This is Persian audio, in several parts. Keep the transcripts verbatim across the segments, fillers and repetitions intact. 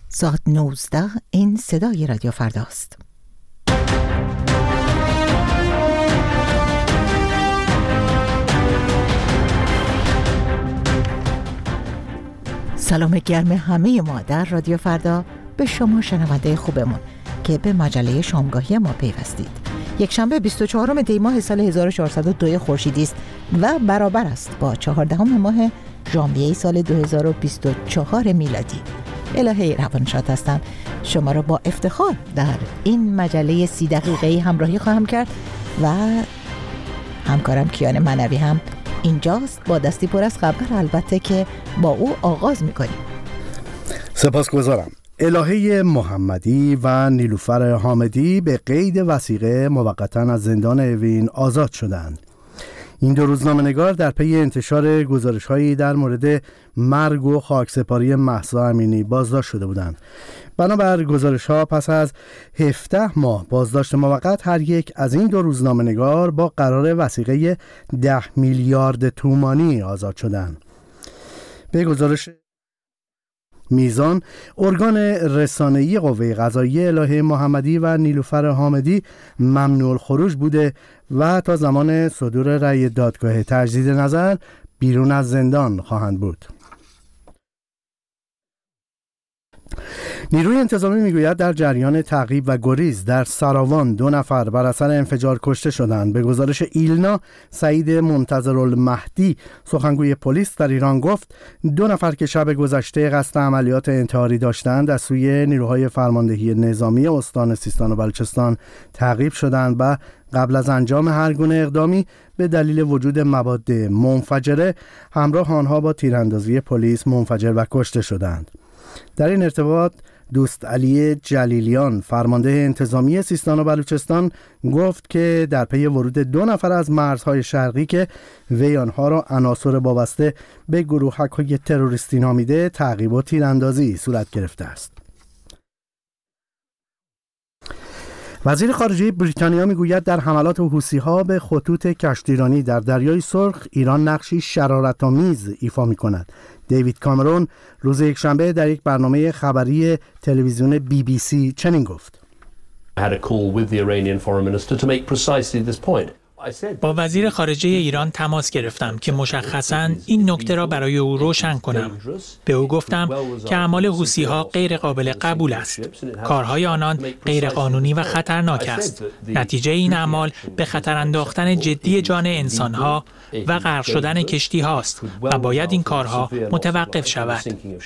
ساعت نوزده این صدای رادیو فرداست. سلام گرم همه ما در رادیو فردا به شما شنونده خوبمون که به مجله شامگاهی ما پیوستید. یک شنبه بیست و چهارم دی ماه سال هزار و چهارصد و دو خورشیدی است و برابر است با چهاردهم ماه ژانویه سال دو هزار و بیست و چهار میلادی. الهه روانشاد هستم. شما را با افتخار در این مجله سی دقیقه‌ای همراهی خواهم کرد و همکارم کیان منوی هم اینجاست با دستی پر از خبر، البته که با او آغاز میکنیم. سپاسگزارم. الهه محمدی و نیلوفر حامدی به قید وثیقه موقتا از زندان اوین آزاد شدند. این دو روزنامه‌نگار در پی انتشار گزارش‌هایی در مورد مرگ و خاکسپاری مهسا امینی بازداشت شده بودند. بنابر گزارش‌ها پس از هفده ماه بازداشت موقت هر یک از این دو روزنامه‌نگار با قرار وثیقه ده میلیارد تومانی آزاد شدند. به گزارش میزان، ارگان رسانه‌ای قوه قضاییه الهه محمدی و نیلوفر حامدی ممنوع الخروج بوده و تا زمان صدور رأی دادگاه تجدید نظر بیرون از زندان خواهند بود. نیروی انتظامی میگوید در جریان تعقیب و گریز در سراوان دو نفر بر اثر انفجار کشته شدند. به گزارش ایلنا، سعید منتظرالمهدی سخنگوی پلیس در ایران گفت دو نفر که شب گذشته قصد عملیات انتحاری داشتند از سوی نیروهای فرماندهی نظامی استان سیستان و بلوچستان تعقیب شدند و قبل از انجام هر گونه اقدامی به دلیل وجود مواد منفجره همراه آنها با تیراندازی پلیس منفجر و کشته شدند. در این ارتباط دوست علی جلیلیان فرمانده انتظامی سیستان و بلوچستان گفت که در پی ورود دو نفر از مرزهای شرقی که وی آنها را عناصر وابسته به گروهک‌های تروریستی نامیده تعقیب و تیراندازی صورت گرفته است. وزیر خارجه بریتانیا میگوید در حملات حوثی‌ها به خطوط کشتیرانی در دریای سرخ ایران نقشی شرارت‌آمیز ایفا می‌کند. دیوید کامرون روز یکشنبه در یک برنامه خبری تلویزیون بی بی سی چنین گفت: با وزیر خارجه ایران تماس گرفتم که مشخصاً این نکته را برای او روشن کنم. به او گفتم که اعمال حوثی‌ها غیر قابل قبول است. کارهای آنان غیر قانونی و خطرناک است. نتیجه این اعمال به خطر انداختن جدی جان انسان‌ها و غرق شدن کشتی‌هاست و باید این کارها متوقف شود.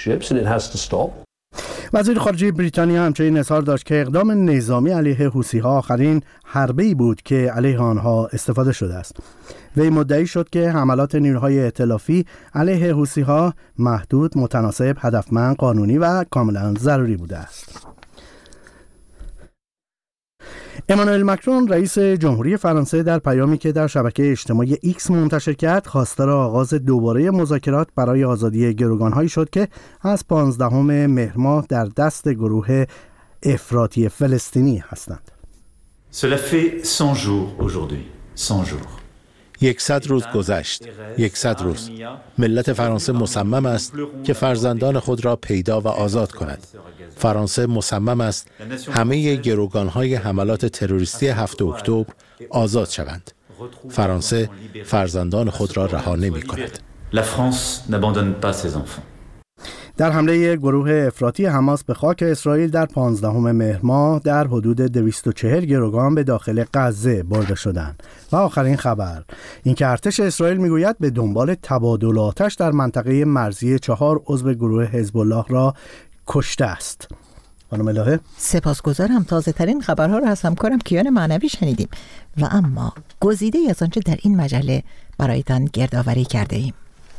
وزیر خارجه بریتانیا همچنین اظهار داشت که اقدام نظامی علیه حوثی‌ها آخرین حربه‌ای بود که علیه آنها استفاده شده است. وی مدعی شد که حملات نیروهای ائتلافی علیه حوثی‌ها محدود، متناسب، هدفمند، قانونی و کاملا ضروری بوده است. امانوئل مکرون رئیس جمهوری فرانسه در پیامی که در شبکه اجتماعی ایکس منتشر کرد خواستار آغاز دوباره مذاکرات برای آزادی گروگان‌هایی شد که از پانزدهم مهر ماه در دست گروه افراطی فلسطینی هستند. Cela fait cent jours aujourd'hui. cent jours. یکصد روز گذشت. یکصد روز. ملت فرانسه مصمم است که فرزندان خود را پیدا و آزاد کند. فرانسه مصمم است همه گروگان‌های حملات تروریستی هفتم اکتبر آزاد شوند. فرانسه فرزندان خود را رها نمی‌کند. La France n'abandonne pas ses enfants. در حمله گروه افراطی حماس به خاک اسرائیل در پانزدهم مهر ماه در حدود دویست و چهل گروگان به داخل غزه برده شدند. و آخرین خبر اینکه ارتش اسرائیل میگوید به دنبال تبادل آتش در منطقه مرزی چهار عضو گروه حزب الله را کشته است. خانم الهه، سپاسگزارم. تازه ترین خبرها را از همکارم کیان معنوی شنیدیم و اما گزیده از آنچه در این مجله برایتان گردآوری کرده ایم.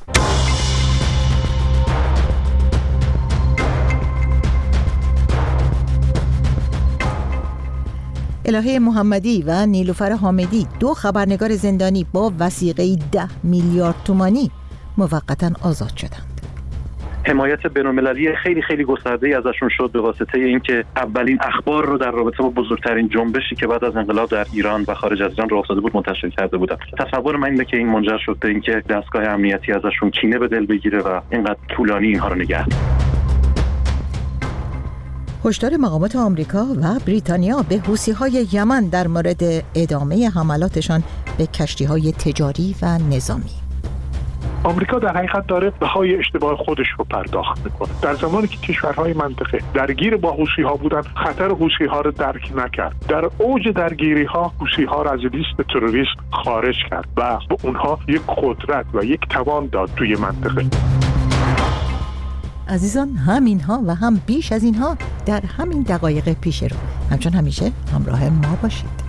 الهه محمدی و نیلوفر حامدی، دو خبرنگار زندانی با وثیقه ده میلیارد تومانی موقتا آزاد شدند. حمایت بین‌المللی خیلی خیلی گسترده‌ای ازشون شد به واسطه اینکه اولین اخبار رو در رابطه با بزرگترین جنبشی که بعد از انقلاب در ایران و خارج از ایران راه افتاده بود منتشر کرده بودن. تصور من اینه که این منجر شد به اینکه دستگاه امنیتی ازشون کینه به دل بگیره و اینقدر طولانی اینها رو نگه داره. هشدار مقامات آمریکا و بریتانیا به حوثی‌های یمن در مورد ادامه حملاتشان به کشتی‌های تجاری و نظامی. آمریکا در حقیقت داره بهای اشتباه خودش رو پرداخت میکنه. در زمانی که کشورهای منطقه درگیر با حوثی‌ها بودن، خطر حوثی‌ها رو درک نکرد. در اوج درگیری‌ها حوثی‌ها را از لیست تروریست خارج کرد و به اونها یک قدرت و یک توان داد توی منطقه. عزیزان، همین ها و هم بیش از اینها در همین دقایق پیش رو. همچون همیشه همراه ما باشید.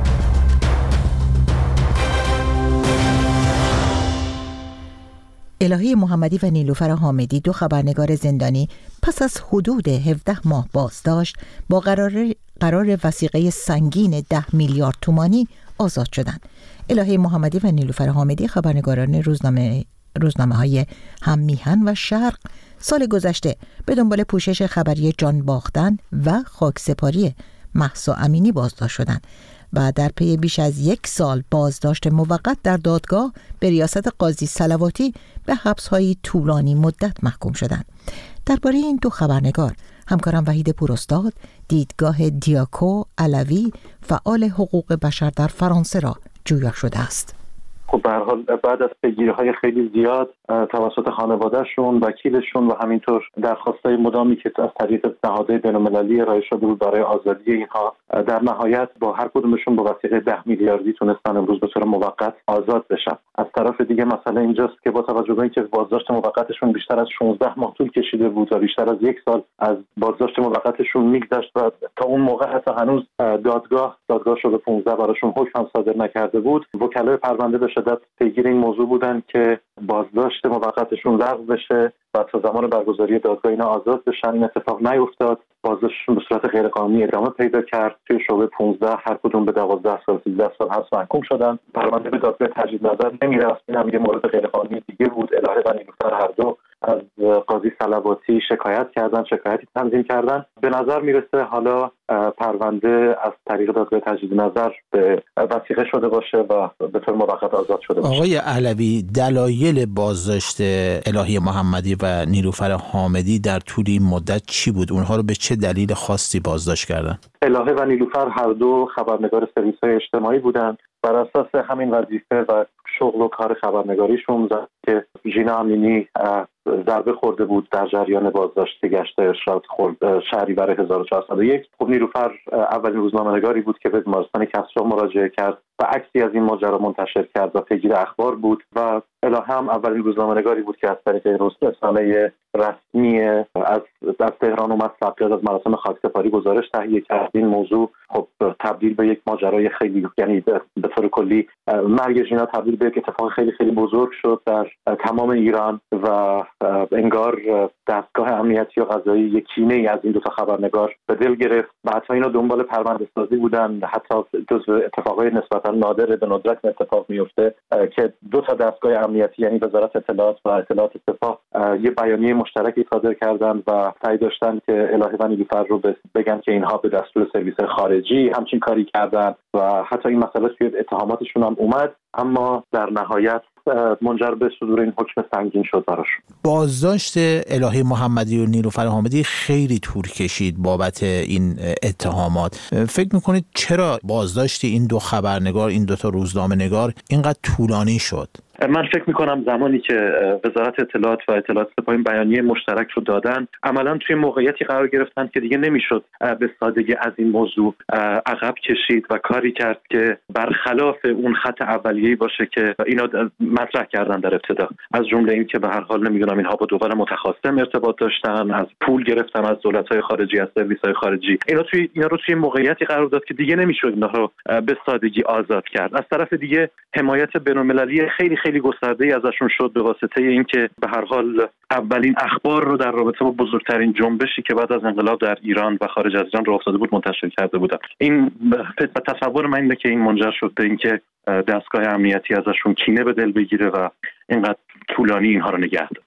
الهی محمدی و نیلوفر حامدی، دو خبرنگار زندانی، پس از حدود هفده ماه بازداشت با قرار قرار وثیقه سنگین ده میلیارد تومانی آزاد شدند. الهی محمدی و نیلوفر حامدی خبرنگاران روزنامه روزنامه های هم میهن و شرق سال گذشته به دنبال پوشش خبری جان باختن و خاکسپاری مهسا امینی بازداشت شدند و در پی بیش از یک سال بازداشت موقت در دادگاه به ریاست قاضی صلواتی به حبس‌های طولانی مدت محکوم شدند. درباره این دو خبرنگار همکارم وحید پوراستاد دیدگاه دیاکو علوی، فعال حقوق بشر در فرانسه را جویا شده است. خب به هر حال بعد از پیگیری‌های خیلی زیاد توسط خانواده‌شون، وکیلشون و همینطور درخواست‌های مدامی که از طریق نهادهای بین‌المللی ارائه شده بود برای آزادی اینها، در نهایت با هر کدومشون با وثیقه ده میلیاردی تونستن امروز به طور موقت آزاد بشن. از طرف دیگه مسئله اینجاست که با توجه به اینکه بازداشت موقتشون بیشتر از شانزده ماه طول کشیده بود و بیشتر از یک سال از بازداشت موقتشون میگذشت و تا اون موقع حتی هنوز دادگاه دادگاه شده پانزده براشون حکم صادر نکرده بود، وکلای پرونده به شدت پیگیر این موضوع بودن که بازداشت موقتشون لغو بشه و تا زمان برگزاری دادگاه اینا آزاد بشن. این اتفاق نیفتاد. بازداشتشون به صورت غیرقانونی ادامه پیدا کرد. توی شعبه پانزده هر کدوم به دوازده سال سیزده سال حبس محکوم شدن. پرونده به دادگاه تجدید نظر نمیرفت. این هم یه مورد غیرقانونی دیگه بود. الهه و نیلوفر هر دو از قاضی صلواتی شکایت کردن، شکایتی تنظیم کردن. به نظر میرسه حالا پرونده از طریق دادگاه تجدید نظر به وثیقه شده باشه و به طور موقت آزاد شده باشه. آقای علوی، دلایل بازداشت الهی محمدی و نیلوفر حامدی در طول این مدت چی بود؟ اونها رو به چه دلیل خاصی بازداشت کردن؟ الهه و نیلوفر هر دو خبرنگار سرویس‌های اجتماعی بودند. بر اساس همین وظیفه و شغل و کار خبرنگاریشون که ژینا امینی ضربه خورده بود در جریان بازداشت گشت ارشاد شهریور هزار و چهارصد و یک. خب نیلوفر اولین روزنامه‌نگاری بود که به بیمارستان کسری مراجعه کرد و عکسی از این ماجرا منتشر کرد و پیگیر اخبار بود و الهه هم اولین روزنامه‌نگاری بود که از طریق رسانه رسمی از از تهران اومد فقط از مراسم خاکسپاری گزارش تهیه کرد. این موضوع خب تبدیل به یک ماجرای خیلی، یعنی به طور کلی مرگ ژینا تبدیل به یک اتفاق خیلی خیلی بزرگ شد در تمام ایران و انگار دستگاه امنیتی و قضایی یک کینه‌ای از این دو تا خبرنگار به دل گرفت و حتی اینا دنبال پرونده سازی بودن. حتی جزو اتفاقای نسبتا نادر به ندرت اتفاق میفته که دو تا دستگاه امنیتی، یعنی وزارت اطلاعات و اطلاعات سپاه، یه بیانیه مشترکی صادر کردن و سعی داشتن که الهه و نیلوفر رو بگن که اینها به دستور سرویس خارجی همچین کاری کردن و حتی این مسئله توی اتهاماتشون هم اومد، اما در نهایت منجر به صدور این حکم سنگین شد براشون. بازداشت الهه محمدی و نیلوفر حامدی خیلی طول کشید بابت این اتهامات. فکر میکنید چرا بازداشت این دو خبرنگار، این دو تا روزنامه‌نگار اینقدر طولانی شد؟ من فکر میکنم زمانی که وزارت اطلاعات و اطلاعات سپاه این بیانیه مشترک رو دادن، عملا توی موقعیتی قرار گرفتن که دیگه نمیشد به سادگی از این موضوع عقب کشید و کاری کرد که برخلاف اون خط اولیه‌ای باشه که اینا مطرح کردن در ابتدا، از جمله این که به هر حال نمیدونم اینها با دول متخاصم ارتباط داشتن، از پول گرفتن از دولت‌های خارجی، از سرویس‌های خارجی. اینا توی اینا رو توی موقعیتی قرار داد که دیگه نمیشد اینها رو به سادگی آزاد کرد. از طرف دیگه حمایت بین‌المللی خیلی خیلی گسترده‌ای ازشون شد به واسطه اینکه به هر حال اولین اخبار رو در رابطه با بزرگترین جنبشی که بعد از انقلاب در ایران و خارج از ایران راه افتاده بود منتشر کرده بودن. این به تصور من اینه که این منجر شد به اینکه دستگاه امنیتی ازشون کینه به دل بگیره و اینقدر طولانی اینها رو نگه داره.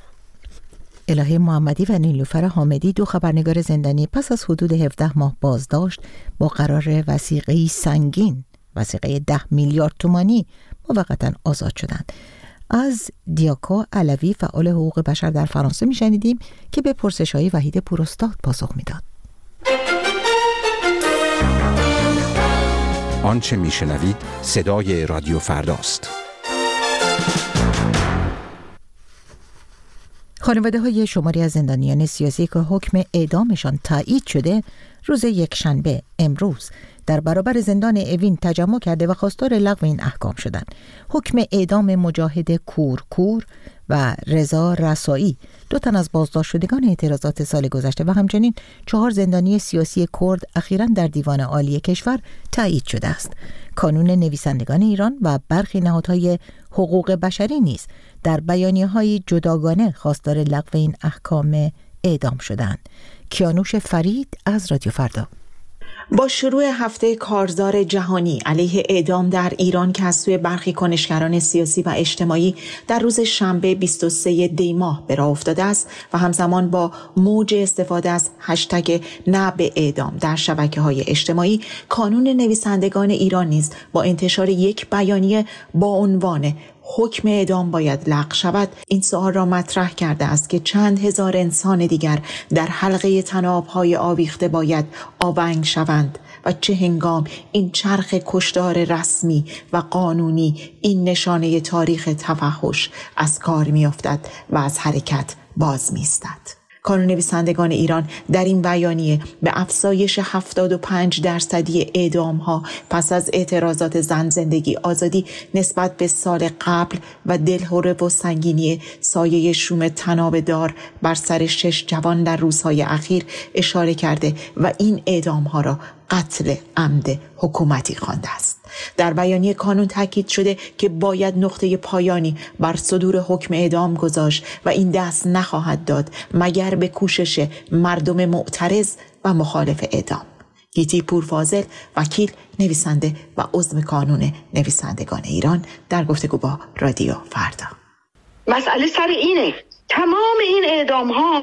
الهه محمدی و نیلوفر حامدی، دو خبرنگار زندانی، پس از حدود هفده ماه بازداشت با قرار وثیقه‌ای سنگین، وثیقه ده میلیارد تومانی، موقتا آزاد شدند. از دیاکو علوی، فعال حقوق بشر در فرانسه، میشنیدیم که به پرسش‌های وحید پوراستاد پاسخ میداد. آنچه میشنوید صدای رادیو فرداست. خانواده های شماری از زندانیان سیاسی که حکم اعدامشان تایید شده روز یکشنبه امروز در برابر زندان اوین تجمع کرده و خواستار لغو این احکام شدند. حکم اعدام مجاهد کورکور و رضا رسایی، دو تن از بازداشت شدگان اعتراضات سال گذشته و همچنین چهار زندانی سیاسی کرد اخیراً در دیوان عالی کشور تایید شده است. کانون نویسندگان ایران و برخی نهادهای حقوق بشری نیز در بیانیه‌های جداگانه خواستار لغو این احکام اعدام شدند. کیانوش فرید از رادیو فردا. با شروع هفته کارزار جهانی علیه اعدام در ایران که از سوی برخی کنشگران سیاسی و اجتماعی در روز شنبه بیست و سوم دی ماه به راه افتاده است و همزمان با موج استفاده از هشتگ نه به اعدام در شبکه‌های اجتماعی، کانون نویسندگان ایران نیز با انتشار یک بیانیه با عنوان حکم اعدام باید لغو شود این سوال را مطرح کرده است که چند هزار انسان دیگر در حلقه طناب‌های آویخته باید آونگ شوند و چه هنگام این چرخ کشتار رسمی و قانونی، این نشانه تاریخ تفحش از کار می‌افتد و از حرکت باز می‌ایستد. کانون نویسندگان ایران در این بیانیه به افزایش هفتاد و پنج درصدی اعدام‌ها پس از اعتراضات زن زندگی آزادی نسبت به سال قبل و دلهره و سنگینی سایه شوم طناب دار بر سر شش جوان در روزهای اخیر اشاره کرده و این اعدام‌ها را قتل عمد حکومتی خوانده است. در بیانیه کانون تاکید شده که باید نقطه پایانی بر صدور حکم اعدام گذاشت و این دست نخواهد داد مگر به کوشش مردم معترض و مخالف اعدام. گیتی پورفاضل، وکیل، نویسنده و عضو کانون نویسندگان ایران، در گفتگو با رادیو فردا. مسئله سر اینه، تمام این اعدام ها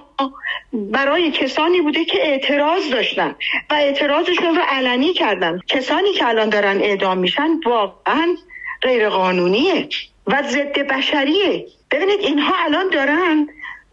برای کسانی بوده که اعتراض داشتن و اعتراضشون رو علنی کردن. کسانی که الان دارن اعدام میشن واقعا غیر قانونیه و ضد بشریه. ببینید اینها الان دارن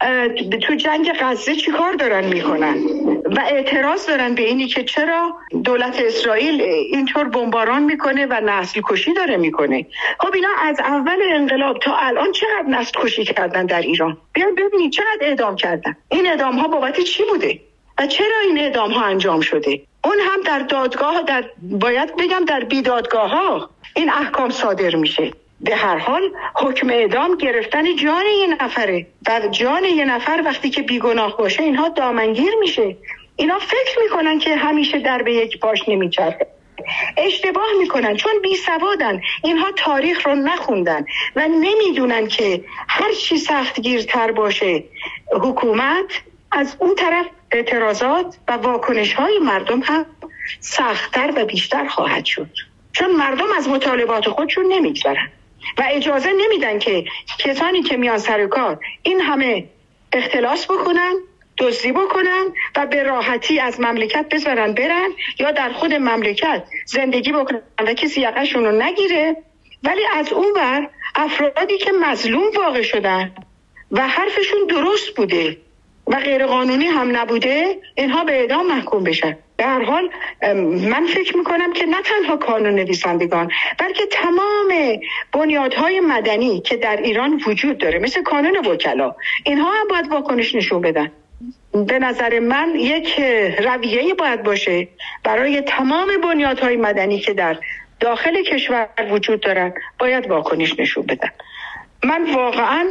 تو جنگ غزه چی کار دارن میکنن و اعتراض دارن به اینی که چرا دولت اسرائیل اینطور بمباران میکنه و نسل کشی داره میکنه. خب اینا از اول انقلاب تا الان چقدر نسل کشی کردن در ایران؟ بیان ببینید چقدر اعدام کردن. این اعدام ها بابت چی بوده و چرا این اعدام ها انجام شده؟ اون هم در دادگاه، در باید بگم در بیدادگاه ها این احکام صادر میشه. به هر حال حکم اعدام گرفتن جان یه نفره و جان یه نفر وقتی که بیگناه باشه اینها دامنگیر میشه. اینا فکر میکنن که همیشه در به یک پاش نمیچرخه. اشتباه میکنن چون بی سوادن. اینها تاریخ رو نخوندن و نمیدونن که هر چی سختگیرتر باشه حکومت، از اون طرف اعتراضات و واکنش های مردم هم سختتر و بیشتر خواهد شد، چون مردم از مطالبات خودشون نمیگذرن و اجازه نمیدن که کسانی که میان سر کار این همه اختلاس بکنن، دزدی بکنن و به راحتی از مملکت بذارن برن یا در خود مملکت زندگی بکنن و کسی یقه‌شون رو نگیره. ولی از اون ور افرادی که مظلوم واقع شدن و حرفشون درست بوده و غیر قانونی هم نبوده، اینها به اعدام محکوم بشن. به هر حال من فکر میکنم که نه تنها کانون نویسندگان بلکه تمام بنیادهای مدنی که در ایران وجود داره مثل کانون وکلا، اینها هم باید واکنش نشون بدن. به نظر من یک رویه‌ای باید باشه برای تمام بنیادهای مدنی که در داخل کشور وجود دارن، باید واکنش نشون بدن. من واقعا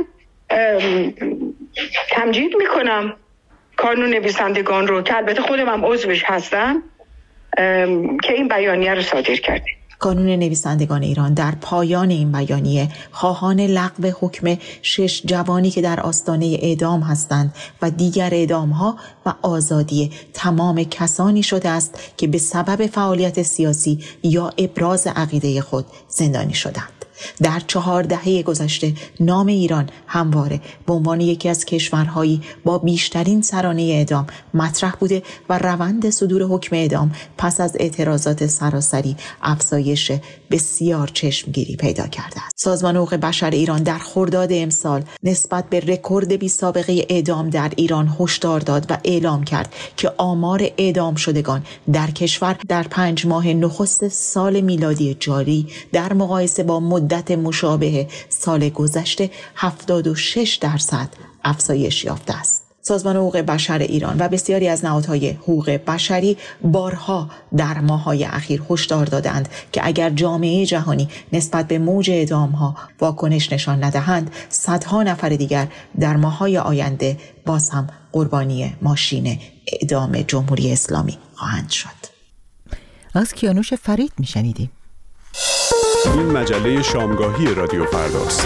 تمجید میکنم کانون نویسندگان رو که البته خودم هم عضوش هستم که این بیانیه رو صادر کرده. کانون نویسندگان ایران در پایان این بیانیه خواهان لغو حکم شش جوانی که در آستانه اعدام هستند و دیگر اعدام‌ها و آزادی تمام کسانی شده است که به سبب فعالیت سیاسی یا ابراز عقیده خود زندانی شدند. در چهار دهه گذشته نام ایران همواره به عنوان یکی از کشورهایی با بیشترین سرانه اعدام مطرح بوده و روند صدور حکم اعدام پس از اعتراضات سراسری افزایش بسیار چشمگیری پیدا کرده است. سازمان حقوق بشر ایران در خرداد امسال نسبت به رکورد بی سابقه اعدام در ایران هشدار داد و اعلام کرد که آمار اعدام شدگان در کشور در پنج ماه نخست سال میلادی جاری در مقایسه با مدت مشابه سال گذشته هفتاد و شش درصد افزایش یافته است. سازمان حقوق بشر ایران و بسیاری از نهادهای حقوق بشری بارها در ماه‌های اخیر هشدار دادند که اگر جامعه جهانی نسبت به موج اعدام‌ها واکنش نشان ندهند، صدها نفر دیگر در ماه‌های آینده باز هم قربانی ماشین اعدام جمهوری اسلامی خواهند شد. از کیانوش فرید میشنیدیم. این مجله شامگاهی رادیو فرداست.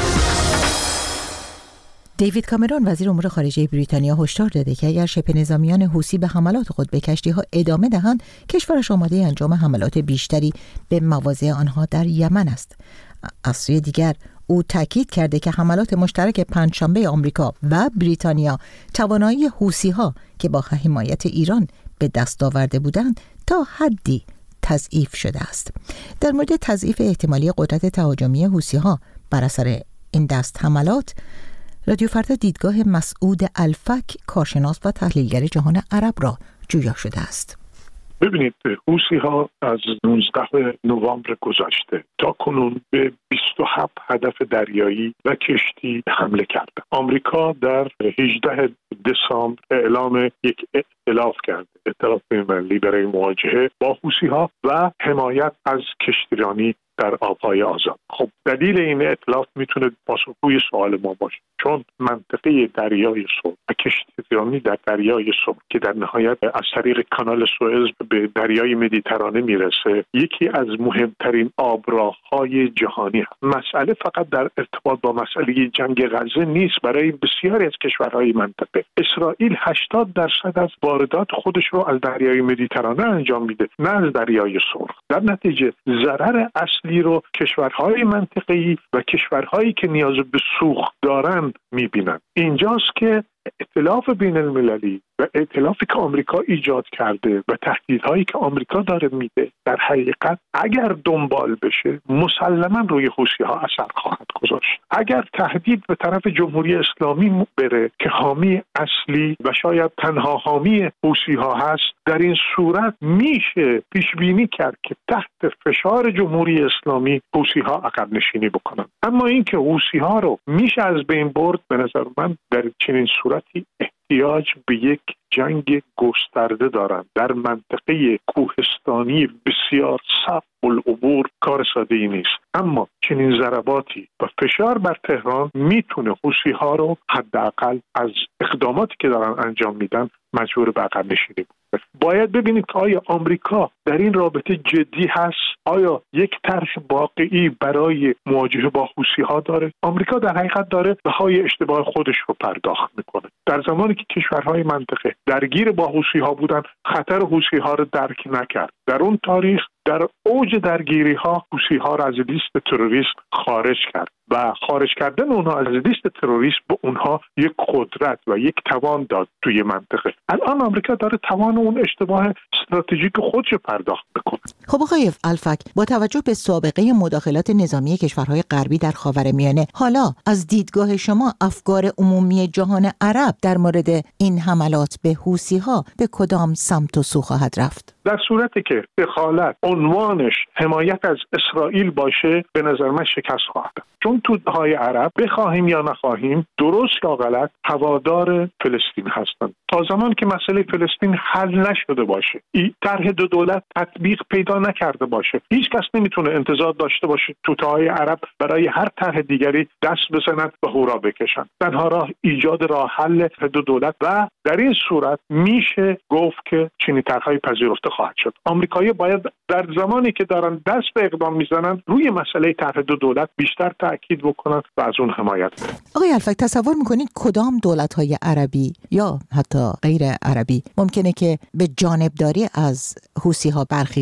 دیوید کامرون وزیر امور خارجه بریتانیا هشدار داده که اگر شبه نظامیان حوثی به حملات خود به کشتی‌ها ادامه دهند، کشورش آماده انجام حملات بیشتری به مواضع آنها در یمن است. از سوی دیگر او تاکید کرده که حملات مشترک پنجشنبه آمریکا و بریتانیا توانایی حوثی‌ها که با حمایت ایران به دست آورده بودند تا حدی تضعیف شده است. در مورد تضعیف احتمالی قدرت تهاجمی حوثی‌ها بر اثر این دست حملات، رادیو فردا دیدگاه مسعود الفک، کارشناس و تحلیلگر جهان عرب را جویا شده است. ببینید، حوثی‌ها از نوزدهم نوامبر گذشته تا کنون به بیست و هفت هدف دریایی و کشتی حمله کرده. آمریکا در هجدهم دسامبر اعلام یک ائتلاف کرده، ائتلاف بین‌المللی برای مواجهه با حوثی‌ها و حمایت از کشتیرانی در آبهای آزاد. خب دلیل این ائتلاف میتونه پاسخگوی سوال ما باشه، چون منطقه دریای سرخ و کشتیرانی در دریای سرخ که در نهایت از طریق کانال سوئز به دریای مدیترانه میرسه، یکی از مهمترین آبراههای جهانی هست. مسئله فقط در ارتباط با مسئله جنگ غزه نیست. برای بسیاری از کشورهای منطقه، اسرائیل هشتاد درصد از واردات خودش رو از دریای مدیترانه انجام میده، نه از دریای سرخ. در نتیجه ضرر اصلی رو کشورهای منطقه‌ای و کشورهایی که نیاز به سوخت دارن میبینن. اینجاست که ائتلاف بین المللی و ائتلافی که آمریکا ایجاد کرده و تهدیدهایی که آمریکا داره میده، در حقیقت اگر دنبال بشه مسلما روی حوثی‌ها اثر خواهد گذاشت. اگر تهدید به طرف جمهوری اسلامی بره که حامی اصلی و شاید تنها حامی حوثی‌ها هست، در این صورت میشه پیش بینی کرد که تحت فشار جمهوری اسلامی حوثی‌ها عقب نشینی بکنن. اما اینکه حوثی‌ها رو میشه از بین برد، به نظر من در چنین صورتی احتیاج به یک جنگ گسترده دارند. در منطقه کوهستانی بسیار صعب العبور کار ساده‌ای نیست، اما چنین ضرباتی و فشار بر تهران میتونه حوثی‌ها رو حداقل از اقداماتی که دارن انجام میدن مجبور به عقب نشینی کنه. باید ببینید که آیا آمریکا در این رابطه جدی هست؟ آیا یک طرح واقعی برای مواجهه با حوثی‌ها داره؟ آمریکا در حقیقت داره بهای اشتباه خودش رو پرداخت میکنه. در زمانی که کشورهای منطقه درگیر با حوثی‌ها بودن، خطر حوثی‌ها رو درک نکرد. در اون تاریخ در اوج درگیری‌ها حوثی‌ها را از لیست تروریسم خارج کرد و خارج کردن اونها از لیست تروریسم به اونها یک قدرت و یک توان داد توی منطقه. الان آمریکا داره توان اون اشتباه استراتژیک خودش رو پرداخت میکنه. خب آقای الفک، با توجه به سابقه مداخلات نظامی کشورهای غربی در خاورمیانه، حالا از دیدگاه شما افکار عمومی جهان عرب در مورد این حملات به حوثی‌ها به کدام سمت و سو خواهد رفت؟ در صورتی که دخالت عنوانش حمایت از اسرائیل باشه، به نظر من شکست خواهد. چون توهای عرب بخواهیم یا نخواهیم، درست یا غلط، هوادار فلسطین هستند. تا زمان که مسئله فلسطین حل نشده باشه، این طرح دو دولت تطبیق پیدا نکرده باشه، هیچ کس نمیتونه انتظار داشته باشه توهای عرب برای هر طرح دیگری دست بزنند و هورا بکشن. تنها راه ایجاد راه حل دو دولت و در این صورت میشه گفت که چنین طرحی پذیرفته خواهد شد. آمریکایی باید در زمانی که دارن دست به اقدام میزنن روی مسئله طرح دو دولت بیشتر تاکید بکنن و از اون حمایت کنن. آقای الفک، تصور میکنید کدام دولت‌های عربی یا حتی غیر عربی ممکنه که به جانبداری از حوثی‌ها برخیزند؟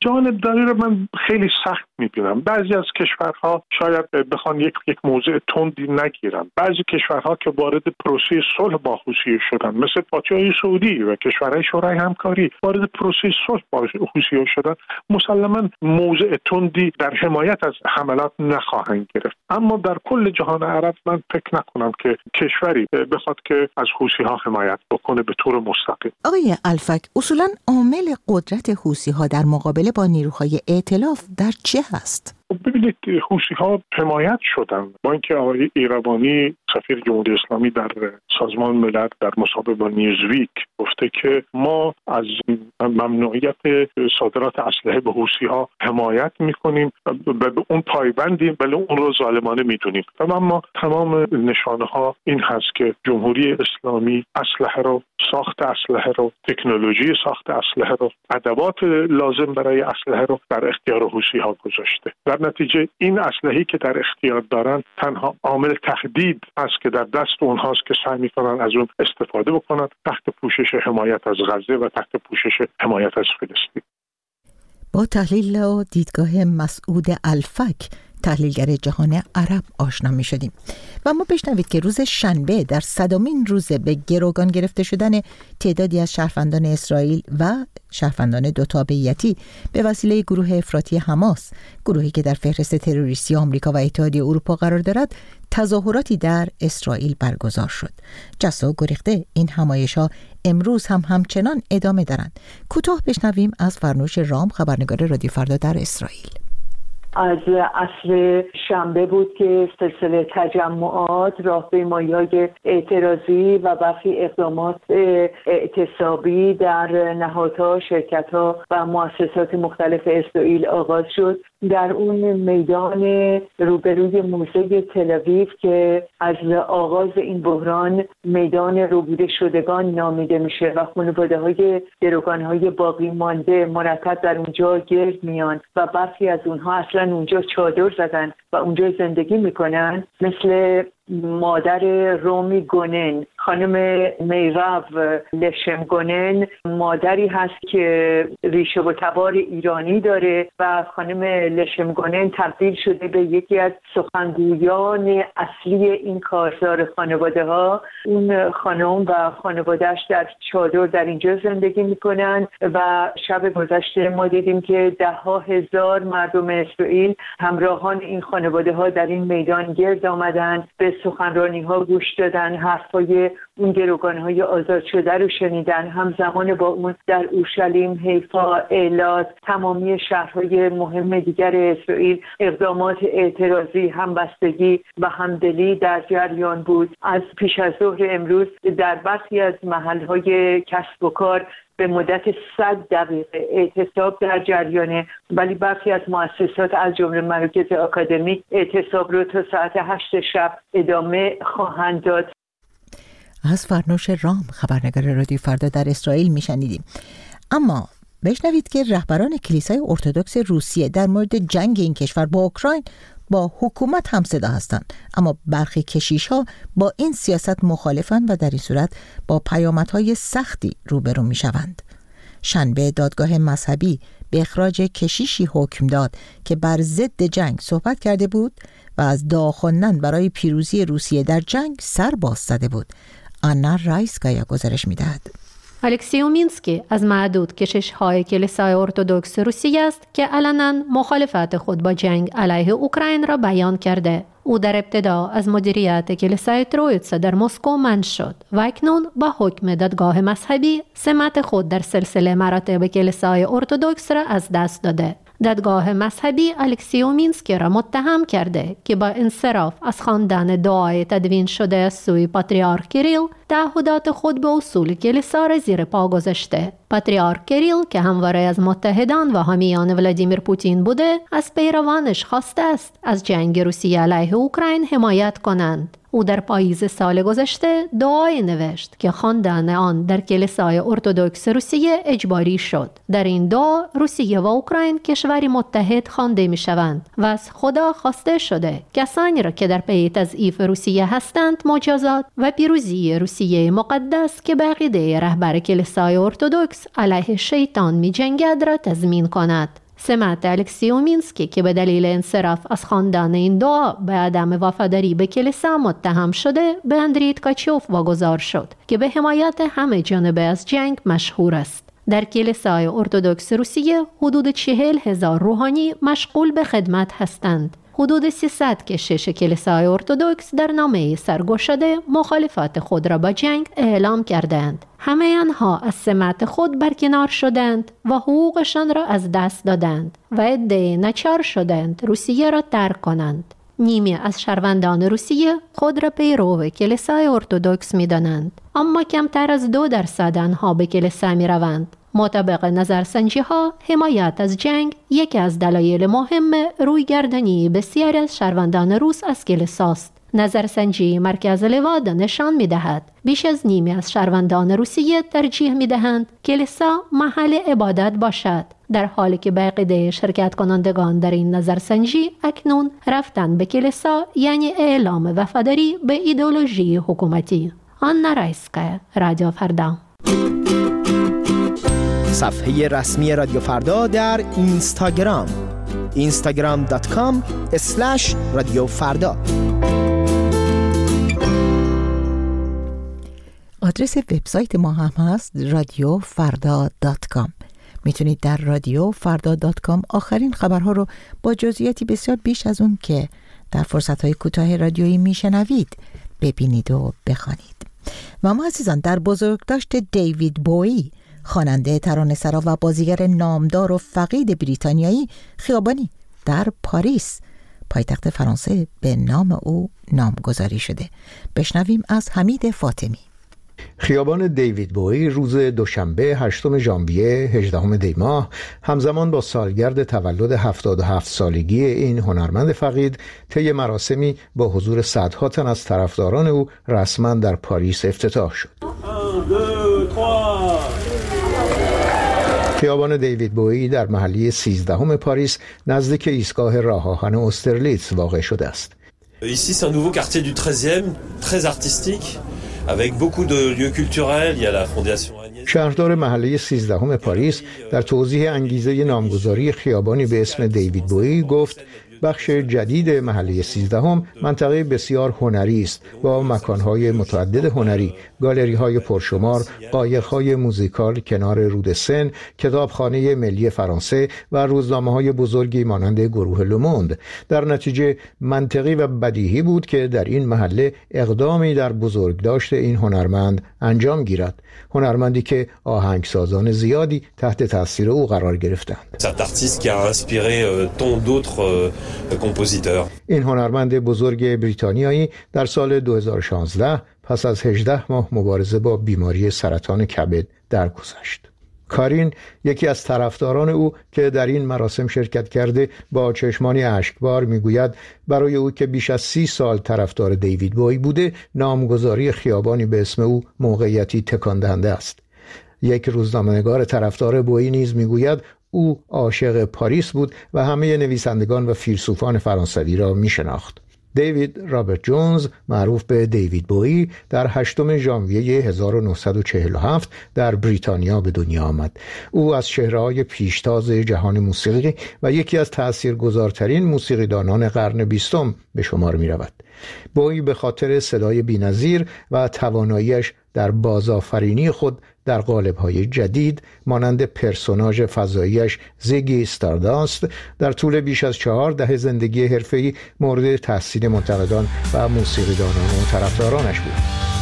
جانبداری رو من خیلی سخت میبینم. بعضی از کشورها شاید بخوان یک یک موضع تندی نگیرن. بعضی کشورها که وارد پروسه صلح با حوثی شدن، مثل پادشاهی سعودی و کشورهای شورای همکاری وارد پروسه صلح با حوثی شدن، مسلماً موضع تندی در حمایت از حملات نخواهند گرفت. اما در کل جهان عرب من فکر نکنم که کشوری بخواد که از حوثی‌ها حمایت بکنه به طور مستقیم. آقای الفک، اصولاً عامل قدرت حوثی‌ها در مقابله با نیروهای ائتلاف در چه هست؟ ببینید حوثی‌ها حمایت شدن. با اینکه آقای ایروانی سفیر جمهوری اسلامی در سازمان ملل در مصاحبه با نیوزویک گفته که ما از ممنوعیت صادرات اسلحه به حوثی‌ها حمایت می‌کنیم و به اون پایبندیم، ولی اون رو ظالمانه می‌دونیم. اما تمام نشانه‌ها این هست که جمهوری اسلامی اسلحه رو، ساخت اسلحه رو، تکنولوژی ساخت اسلحه رو، ادوات لازم برای اسلحه رو در اختیار حوثی‌ها گذاشته. در نتیجه این اسلحه‌ای که در اختیار دارن تنها عامل تهدید است که در دست اونهاست که سعی می‌کنن از اون استفاده بکنن تحت پوشش حمایت از غزه و تحت پوشش حمایت از فلسطین. با تحلیل و دیدگاه مسعود الفک، تحلیلگر جهان عرب، آشنا می شدیم و ما بشنوید که روز شنبه در صدامین روز به گروگان گرفته شدن تعدادی از شهروندان اسرائیل و شهروندان دو تابعیتی به وسیله گروه افراطی حماس، گروهی که در فهرست تروریستی آمریکا و اتحادیه اروپا قرار دارد، تظاهراتی در اسرائیل برگزار شد. جسا گریخته این همایش‌ها امروز هم همچنان ادامه دارند. کوتاه بشنویم از فرنوش رام، خبرنگار رادیو فردا در اسرائیل. از عصر شنبه بود که سلسله تجمعات، راهپیمایی‌های اعتراضی و برخی اقدامات اعتصابی در نهادها، شرکت‌ها و مؤسسات مختلف اسرائیل آغاز شد. در اون میدان روبروی موزه تل‌آویو که از آغاز این بحران میدان روبوده شدگان نامیده میشه و خانواده‌های گروگان‌های باقی مانده مرتب در اونجا گرد میان و برخی از اونها اصلا اونجا چادر زدن و اونجا زندگی میکنن، مثل مادر رومی گونن، خانم میرو لشم گونن، مادری هست که ریشه و تبار ایرانی داره و خانم لشم گونن تبدیل شده به یکی از سخنگویان اصلی این کارزار خانواده ها. اون خانم و خانوادهش در چادر در اینجا زندگی میکنن و شب گذشته ما دیدیم که ده ها هزار مردم اسرائیل همراهان این خانواده ها در این میدان گرد آمدن، به سخنرانی ها گوش دادن، حرفای اون گروگان های آزاد شده رو شنیدن. همزمان با اون در اورشلیم، حیفا، ایلات، تمامی شهرهای مهم دیگر اسرائیل اقدامات اعتراضی، همبستگی و همدلی در جریان بود. از پیش از ظهر امروز در برخی از محلهای کسب و کار به مدت صد دقیقه اعتصاب در جریانه، ولی برخی از مؤسسات از جمله مراکز آکادمیک اعتصاب رو تا ساعت هشت شب ادامه خواهند داد. از فرنوش رام، خبرنگار رادیو فردا در اسرائیل میشنیدیم. اما بشنوید که رهبران کلیسای ارتدوکس روسیه در مورد جنگ این کشور با اوکراین با حکومت هم صدا هستند، اما برخی کشیش‌ها با این سیاست مخالفند و در این صورت با پیامدهای سختی روبرو می‌شوند. شنبه دادگاه مذهبی به اخراج کشیشی حکم داد که بر ضد جنگ صحبت کرده بود و از دعا خواندن برای پیروزی روسیه در جنگ سر باز زده بود. آنا رایسکایا گزارش می‌دهد. الکسی اومینسکی از معدود کشیش‌های کلیسای ارتدوکس روسیه است که علنا مخالفت خود با جنگ علیه اوکراین را بیان کرده. او در ابتدا از مدیریت کلیسای ترویتسا در مسکو منع شد و اکنون با حکم دادگاه مذهبی سمت خود در سلسله مراتب کلیسای ارتدوکس را از دست داده. دادگاه مذهبی الکسی اومینسکی را متهم کرده که با انصراف از خواندن دعای تدوین شده از سوی پاتریارک کیریل تعهدات خود به اصول کلیسا را زیر پا گذاشته. پاتریارک کیریل که همواره از متحدان و حامیان ولادیمیر پوتین بوده، از پیروانش خواسته است از جنگ روسیه علیه اوکراین حمایت کنند. او در پاییز سال گذشته دعای نوشت که خواندن آن در کلیسای ارتدوکس روسیه اجباری شد. در این دعا روسیه و اوکراین کشوری متحد خوانده می شوند و از خدا خواسته شده کسانی را که در پی تضعیف روسیه هستند مجازات و پیروزی روسیه مقدس که به عقیده رهبر کلیسای ارتدوکس علیه شیطان می جنگد را تضمین کند. سمت الکسی اومینسکی که به دلیل انصراف از خواندن این دعا به عدم وفاداری به کلیسا متهم شده به اندری تکاچوف واگذار شد که به حمایت همه جانبه از جنگ مشهور است. در کلیسای ارتدوکس روسیه حدود چهل هزار روحانی مشغول به خدمت هستند. حدود سیصد کشیش کلیسای ارتدوکس در نامه سرگشاده مخالفت خود را با جنگ اعلام کردند. همه آنها از سمت خود برکنار شدند و حقوقشان را از دست دادند و عده‌ای ناچار شدند روسیه را ترک کنند. نیمی از شهروندان روسیه خود را پیرو کلیسای ارتدوکس می‌دانند، اما کمتر از دو درصد آنها به کلیسا می‌روند. مطابق نظرسنجی‌ها حمایت از جنگ یکی از دلایل مهم رویگردانی بسیاری از شهروندان روس از کلیساست. نظرسنجی مرکز لوادا نشان می‌دهد بیش از نیمی از شهروندان روسیه ترجیح می‌دهند کلیسا محل عبادت باشد، در حالی که به عقیده شرکت کنندگان در این نظرسنجی اکنون رفتن به کلیسا یعنی اعلام وفاداری به ایدئولوژی حکومتی. آنا رایسکا، رادیو فردا. صفحه رسمی رادیو فردا در اینستاگرام اینستاگرام دات کام اسلش رادیو فردا. آدرس وبسایت ما هم هست رادیو فردا دات کام. میتونید در رادیو فردا دات کام آخرین خبرها رو با جزئیاتی بسیار بیش از اون که در فرصت‌های کوتاه رادیویی میشنوید ببینید و بخوانید. و ما عزیزان در بزرگداشت دیوید بویی، خواننده ترانه‌سرا و بازیگر نامدار و فقید بریتانیایی، خیابانی در پاریس پایتخت فرانسه به نام او نامگذاری شده. بشنویم از حمید فاطمی. خیابان دیوید بویی روز دوشنبه هشتم ژانویه هجدهم دی ماه همزمان با سالگرد تولد هفتاد و هفت سالگی این هنرمند فقید طی مراسمی با حضور صدها تن از طرفداران او رسما در پاریس افتتاح شد. خیابان دیوید بویی در محله سیزدهم پاریس نزدیک ایستگاه راه آهن استرلیتز واقع شده است. Ici c'est un nouveau quartier du treizième, très artistique. Avec beaucoup de lieux culturels, il y a la fondation Agnès. شهردار محله سیزدهم پاریس در توضیح انگیزه نامگذاری خیابانی به اسم دیوید بویی گفت بخش جدید محله سیزدهم منطقه بسیار هنری است با مکانهای متعدد هنری، گالری‌های پرشمار، قایق‌های موزیکال کنار رود سن، کتابخانه ملی فرانسه و روزنامه‌های بزرگی مانند گروه لوموند. در نتیجه منطقی و بدیهی بود که در این محله اقدامی در بزرگداشت این هنرمند انجام گیرد، هنرمندی که آهنگسازان زیادی تحت تاثیر او قرار گرفتند. Cet artiste qui a inspiré tant d'autres compositeurs. این هنرمند بزرگ بریتانیایی در سال دو هزار و شانزده پس از هجده ماه مبارزه با بیماری سرطان کبد درگذشت. کارین یکی از طرفداران او که در این مراسم شرکت کرده با چشمانی اشکبار میگوید برای او که بیش از سی سال طرفدار دیوید بویی بوده نامگذاری خیابانی به اسم او موقعیتی تکان دهنده است. یک روزنامه‌نگار طرفدار بویی نیز میگوید او عاشق پاریس بود و همه نویسندگان و فیلسوفان فرانسوی را میشناخت. دیوید رابرت جونز معروف به دیوید بویی در هشتم ژانویه هزار و نهصد و چهل و هفت در بریتانیا به دنیا آمد. او از چهره‌های پیشتاز جهان موسیقی و یکی از تأثیرگذارترین موسیقیدانان قرن بیستم به شمار می‌رود. بویی به خاطر صدای بی‌نظیر و تواناییش در بازآفرینی خود در قالب‌های جدید مانند پرسوناژ فضاییش زیگی استارداست در طول بیش از چهار دهه زندگی حرفه‌ای مورد تحسین منتقدان و موسیقیدانان و طرفدارانش بود.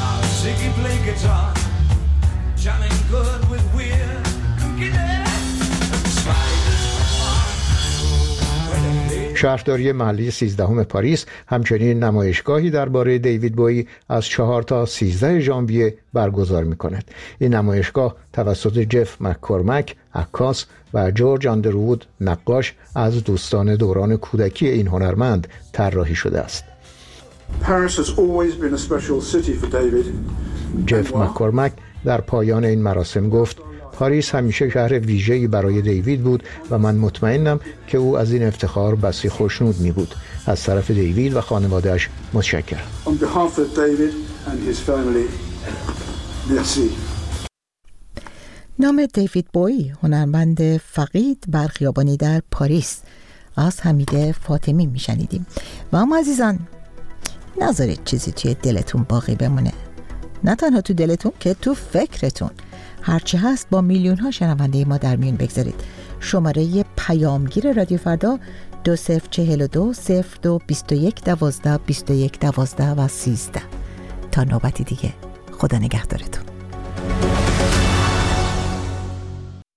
شهرداری محلی سیزدهم پاریس همچنین نمایشگاهی درباره دیوید بویی از چهار تا سیزده ژانویه برگزار می‌کند. این نمایشگاه توسط جف مک‌کورمک عکاس و جورج آندروود نقاش از دوستان دوران کودکی این هنرمند طراحی شده است. جف مک‌کورمک در پایان این مراسم گفت پاریس همیشه شهر ویژه‌ای برای دیوید بود و من مطمئنم که او از این افتخار بسی خوشنود می بود. از طرف دیوید و خانواده‌اش متشکرم. نام دیوید بویی، هنرمند فقید بر خیابانی در پاریس، از حمیده فاطمی میشنیدیم. و اما عزیزان، نذارید چیزی توی دلتون باقی بمونه، نه تنها تو دلتون که تو فکرتون. هرچی هست با میلیون ها شنونده ما در میون بگذارید. شماره پیامگیر رادیو فردا دو صفر چهل و دو صفر دو بیست و یک دوازده بیست و یک دوازده و سیزده. تا نوبتی دیگه، خدا نگهدارتون.